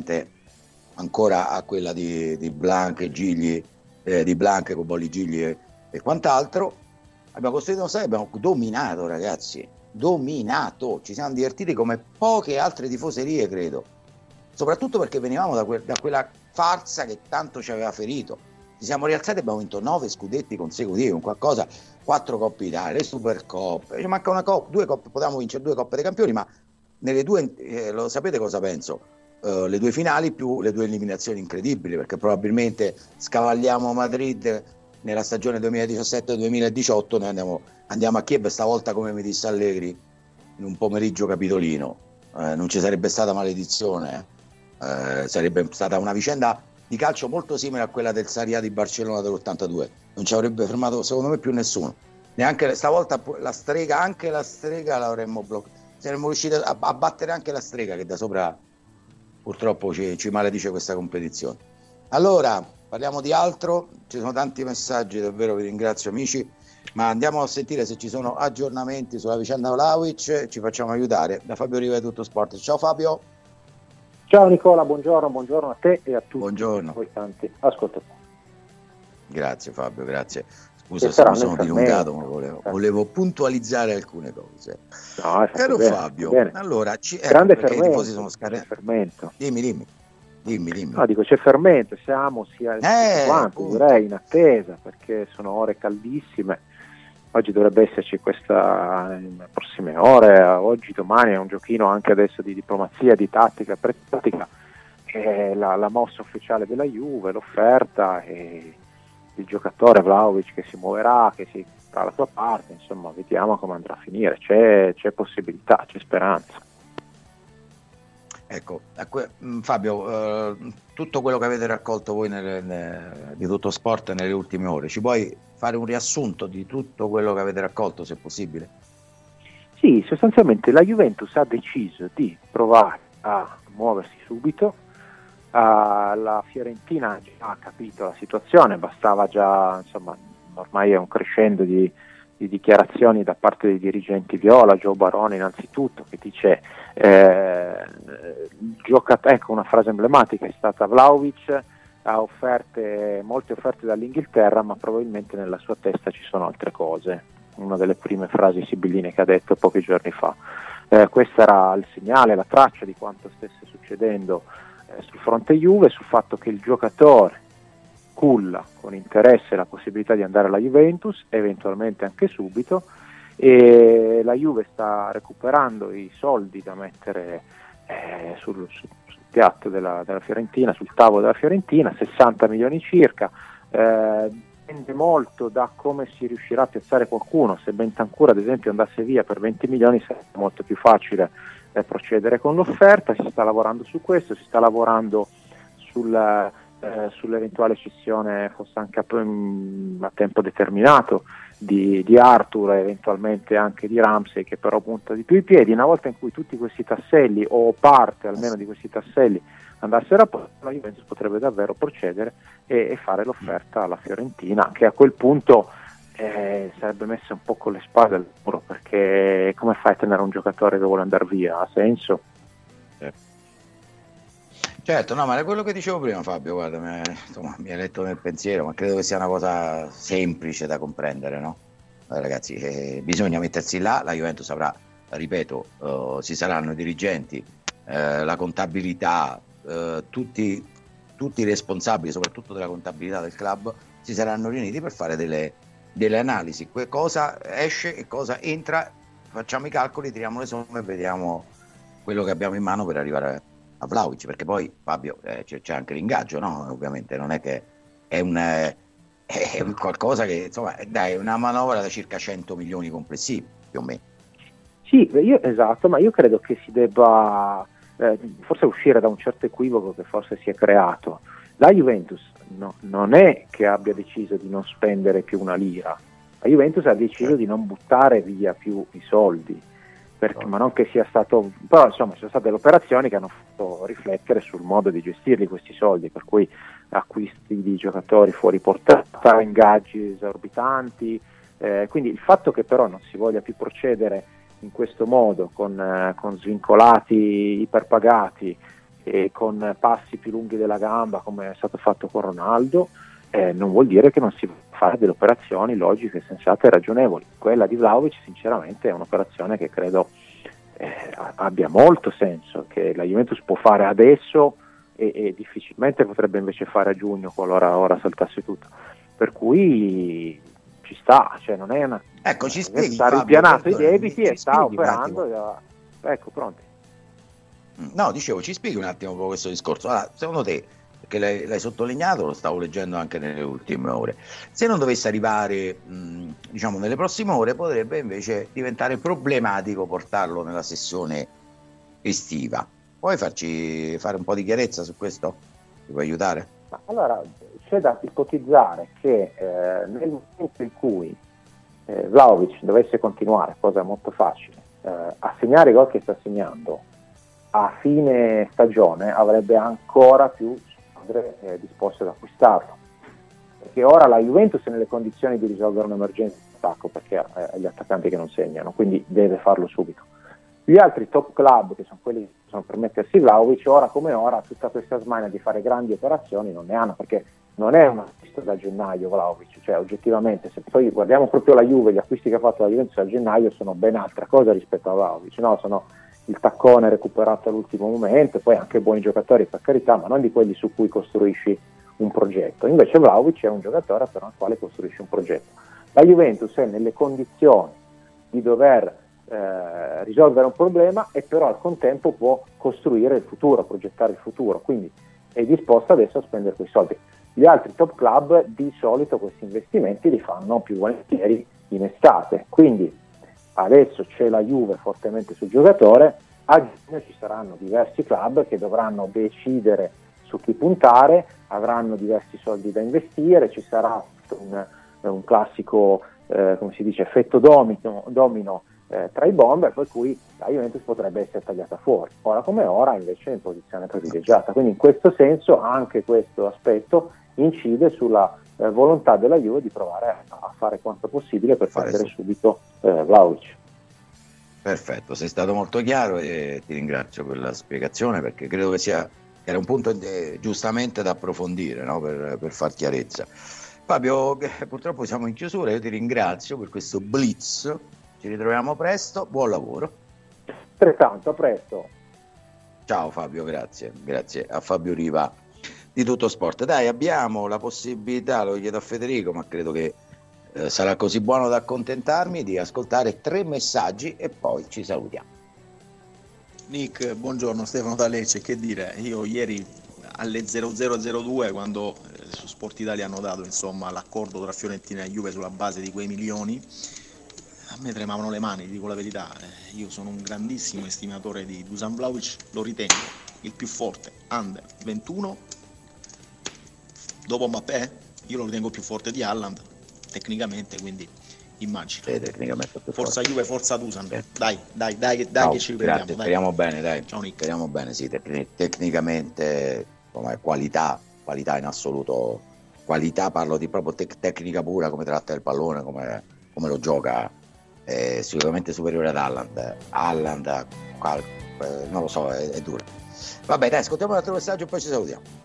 ancora a quella di Blanc e Gigli, di Blanc con Bolli Gigli e quant'altro. Abbiamo costruito uno stadio, abbiamo dominato, ragazzi, ci siamo divertiti come poche altre tifoserie, credo, soprattutto perché venivamo da quella farsa che tanto ci aveva ferito. Ci siamo rialzati e abbiamo vinto 9 scudetti consecutivi, con qualcosa, 4 Coppe Italia, le Supercoppe, ci manca una Coppa, 2 Coppe, potevamo vincere 2 Coppe dei Campioni, ma nelle 2, lo sapete cosa penso? Le 2 finali più le 2 eliminazioni incredibili, perché probabilmente scavagliamo Madrid nella stagione 2017-2018, noi andiamo a Kiev, stavolta come mi disse Allegri in un pomeriggio capitolino, non ci sarebbe stata maledizione, sarebbe stata una vicenda di calcio molto simile a quella del Sarriá di Barcellona dell'82, non ci avrebbe fermato secondo me più nessuno, neanche stavolta anche la strega l'avremmo bloccato, saremmo riusciti a battere anche la strega che da sopra purtroppo ci maledice questa competizione. Allora parliamo di altro, ci sono tanti messaggi, davvero vi ringrazio amici, ma andiamo a sentire se ci sono aggiornamenti sulla vicenda Vlahovic, ci facciamo aiutare da Fabio Riva di Tutto Sport. Ciao Fabio. Ciao Nicola, buongiorno a te e a tutti. Buongiorno. Voi tanti ascoltatori. Grazie Fabio, grazie. Scusa se mi sono dilungato, ma volevo puntualizzare alcune cose. No, caro bene, Fabio, bene. Allora, grande perché fermento, i tifosi sono scaricati. Dimmi. No, dico c'è fermento, siamo sia quanto, direi in attesa, perché sono ore caldissime. Oggi dovrebbe esserci questa nelle prossime ore, oggi, domani è un giochino anche adesso di diplomazia, di tattica, pre-tattica, la mossa ufficiale della Juve, l'offerta e il giocatore Vlahovic che si muoverà, che si farà la sua parte, insomma vediamo come andrà a finire, c'è possibilità, c'è speranza. Ecco, Fabio, tutto quello che avete raccolto voi di Tutto Sport nelle ultime ore, ci puoi fare un riassunto di tutto quello che avete raccolto, se possibile? Sì, sostanzialmente la Juventus ha deciso di provare a muoversi subito, la Fiorentina ha già capito la situazione, bastava già, insomma, ormai è un crescendo di dichiarazioni da parte dei dirigenti viola, Joe Barone innanzitutto, che dice ecco una frase emblematica è stata: Vlahovic ha molte offerte dall'Inghilterra, ma probabilmente nella sua testa ci sono altre cose, una delle prime frasi sibilline che ha detto pochi giorni fa. Questo era il segnale, la traccia di quanto stesse succedendo sul fronte Juve, sul fatto che il giocatore culla con interesse la possibilità di andare alla Juventus, eventualmente anche subito, e la Juve sta recuperando i soldi da mettere sul piatto della Fiorentina, sul tavolo della Fiorentina, 60 milioni circa. Dipende molto da come si riuscirà a piazzare qualcuno. Se Bentancur ad esempio andasse via per 20 milioni sarebbe molto più facile procedere con l'offerta. Si sta lavorando su questo, si sta lavorando sull'eventuale cessione, fosse anche a tempo determinato, di Arthur e eventualmente anche di Ramsey, che però punta di più i piedi. Una volta in cui tutti questi tasselli, o parte almeno di questi tasselli, andassero a posto, la Juventus potrebbe davvero procedere e fare l'offerta alla Fiorentina, che a quel punto sarebbe messa un po' con le spalle al muro, perché come fai a tenere un giocatore che vuole andare via? Ha senso? Certo, no, ma è quello che dicevo prima, Fabio, guarda, mi hai letto nel pensiero, ma credo che sia una cosa semplice da comprendere, no? Ragazzi, bisogna mettersi là, la Juventus avrà, ripeto, ci saranno i dirigenti, la contabilità, tutti i responsabili, soprattutto della contabilità del club, si saranno riuniti per fare delle analisi, cosa esce e cosa entra, facciamo i calcoli, tiriamo le somme e vediamo quello che abbiamo in mano per arrivare a Vlahovic, perché poi Fabio c'è anche l'ingaggio, no? Ovviamente non è che è un qualcosa che insomma è una manovra da circa 100 milioni complessivi più o meno. Sì, esatto, ma io credo che si debba forse uscire da un certo equivoco che forse si è creato. La Juventus non è che abbia deciso di non spendere più una lira, la Juventus ha deciso di non buttare via più i soldi. ma non che sia stato, però insomma sono state le operazioni che hanno fatto riflettere sul modo di gestirli questi soldi, per cui acquisti di giocatori fuori portata, ingaggi esorbitanti, quindi il fatto che però non si voglia più procedere in questo modo con svincolati iperpagati e con passi più lunghi della gamba come è stato fatto con Ronaldo, non vuol dire che non si fare delle operazioni logiche, sensate e ragionevoli. Quella di Vlahovic sinceramente è un'operazione che credo abbia molto senso, che la Juventus può fare adesso e difficilmente potrebbe invece fare a giugno qualora ora saltasse tutto, per cui ci sta, cioè non è una, ecco, ci spieghi, sta ripianato i debiti e sta operando ecco, pronti. No, dicevo, ci spieghi un attimo questo discorso. Allora, secondo te, perché l'hai sottolineato, lo stavo leggendo anche nelle ultime ore, se non dovesse arrivare diciamo nelle prossime ore, potrebbe invece diventare problematico portarlo nella sessione estiva. Puoi farci fare un po' di chiarezza su questo? Ti puoi aiutare? Allora, c'è da ipotizzare che nel momento in cui Vlahovic dovesse continuare, cosa molto facile, a segnare i gol che sta segnando a fine stagione, avrebbe ancora più squadre disposte ad acquistarlo, perché ora la Juventus è nelle condizioni di risolvere un'emergenza di attacco, perché ha gli attaccanti che non segnano, quindi deve farlo subito. Gli altri top club, che sono quelli che possono permettersi Vlahovic, ora come ora tutta questa smania di fare grandi operazioni non ne hanno, perché non è un acquisto da gennaio Vlahovic, cioè oggettivamente se poi guardiamo proprio la Juve, gli acquisti che ha fatto la Juventus a gennaio sono ben altra cosa rispetto a Vlahovic, no? Sono il taccone recuperato all'ultimo momento, poi anche buoni giocatori per carità, ma non di quelli su cui costruisci un progetto. Invece Vlahovic è un giocatore per il quale costruisci un progetto. La Juventus è nelle condizioni di dover risolvere un problema e però al contempo può costruire il futuro, progettare il futuro, quindi è disposta adesso a spendere quei soldi. Gli altri top club di solito questi investimenti li fanno più volentieri in estate, quindi adesso c'è la Juve fortemente sul giocatore, a giugno ci saranno diversi club che dovranno decidere su chi puntare, avranno diversi soldi da investire, ci sarà un classico come si dice, effetto domino tra i bomber, per cui la Juventus potrebbe essere tagliata fuori. Ora come ora invece è in posizione privilegiata, quindi in questo senso anche questo aspetto incide sulla volontà della Juve di provare a fare quanto possibile per prendere subito Vlahovic. Perfetto, sei stato molto chiaro e ti ringrazio per la spiegazione, perché credo che era un punto giustamente da approfondire, no? per far chiarezza. Fabio, purtroppo siamo in chiusura, io ti ringrazio per questo blitz, ci ritroviamo presto, buon lavoro. Altrettanto, a presto. Ciao Fabio, grazie a Fabio Riva di Tutto Sport. Dai, abbiamo la possibilità, lo chiedo a Federico, ma credo che sarà così buono da accontentarmi, di ascoltare 3 messaggi e poi ci salutiamo. Nick, buongiorno, Stefano da Lecce. Che dire, io ieri alle 0002, quando su Sport Italia hanno dato insomma l'accordo tra Fiorentina e Juve sulla base di quei milioni, a me tremavano le mani, dico la verità. Io sono un grandissimo estimatore di Dusan Vlahovic, lo ritengo il più forte under 21 dopo Mbappé, io lo ritengo più forte di Haaland tecnicamente, quindi immagino. Tecnicamente forza Juve, forza Dusan. Dai, Ciao, che ci riprendiamo. Grazie, speriamo bene, dai. Ciao Nick. Speriamo bene, sì, tecnicamente come qualità in assoluto, qualità, parlo di proprio tecnica pura, come tratta il pallone, come lo gioca, è sicuramente superiore ad Haaland, non lo so, è dura. Vabbè, dai, ascoltiamo un altro messaggio e poi ci salutiamo.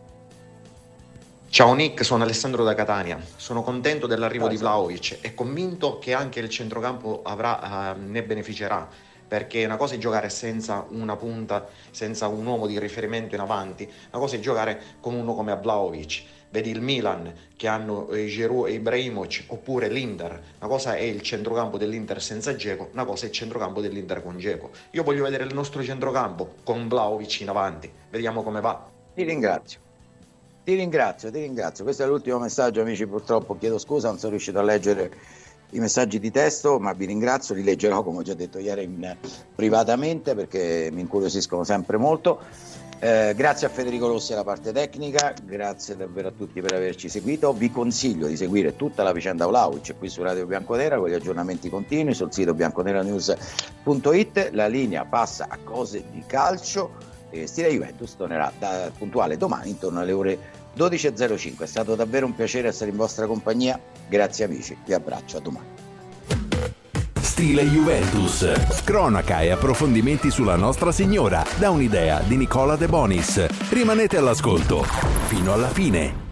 Ciao Nick, sono Alessandro da Catania. Sono contento dell'arrivo di Vlahovic e convinto che anche il centrocampo ne beneficerà, perché una cosa è giocare senza una punta, senza un uomo di riferimento in avanti, una cosa è giocare con uno come Vlahovic. Vedi il Milan che hanno Giroud e Ibrahimovic, oppure l'Inter. Una cosa è il centrocampo dell'Inter senza Dzeko, una cosa è il centrocampo dell'Inter con Dzeko. Io voglio vedere il nostro centrocampo con Vlahovic in avanti, vediamo come va. Ti ringrazio. Questo è l'ultimo messaggio, amici. Purtroppo chiedo scusa, non sono riuscito a leggere i messaggi di testo, ma vi ringrazio, li leggerò come ho già detto ieri privatamente, perché mi incuriosiscono sempre molto. Grazie a Federico Rossi alla parte tecnica, grazie davvero a tutti per averci seguito. Vi consiglio di seguire tutta la vicenda Vlahovic qui su Radio Bianconera con gli aggiornamenti continui sul sito bianconeranews.it. La linea passa a cose di calcio e Stile Juventus tornerà puntuale domani intorno alle ore 12.05. È stato davvero un piacere essere in vostra compagnia, grazie amici, vi abbraccio, a domani. Stile Juventus, cronaca e approfondimenti sulla Nostra Signora, da un'idea di Nicola De Bonis. Rimanete all'ascolto fino alla fine.